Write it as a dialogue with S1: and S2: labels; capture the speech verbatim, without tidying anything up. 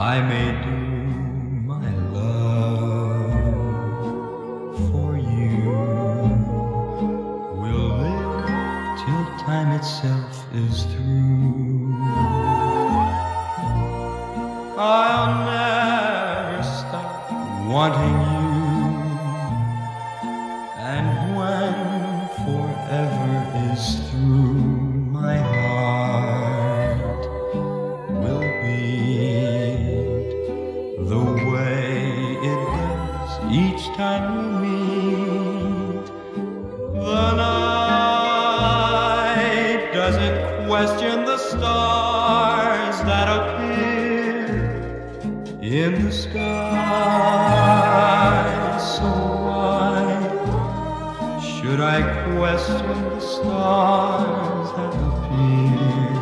S1: I may do my love for you. We'll live till time itself is through. I'll never stop wanting you, and when forever is through, my heart will beat the way it does each time we meet. The night doesn't question the stars that appear in the sky, so why should I question the stars that appear?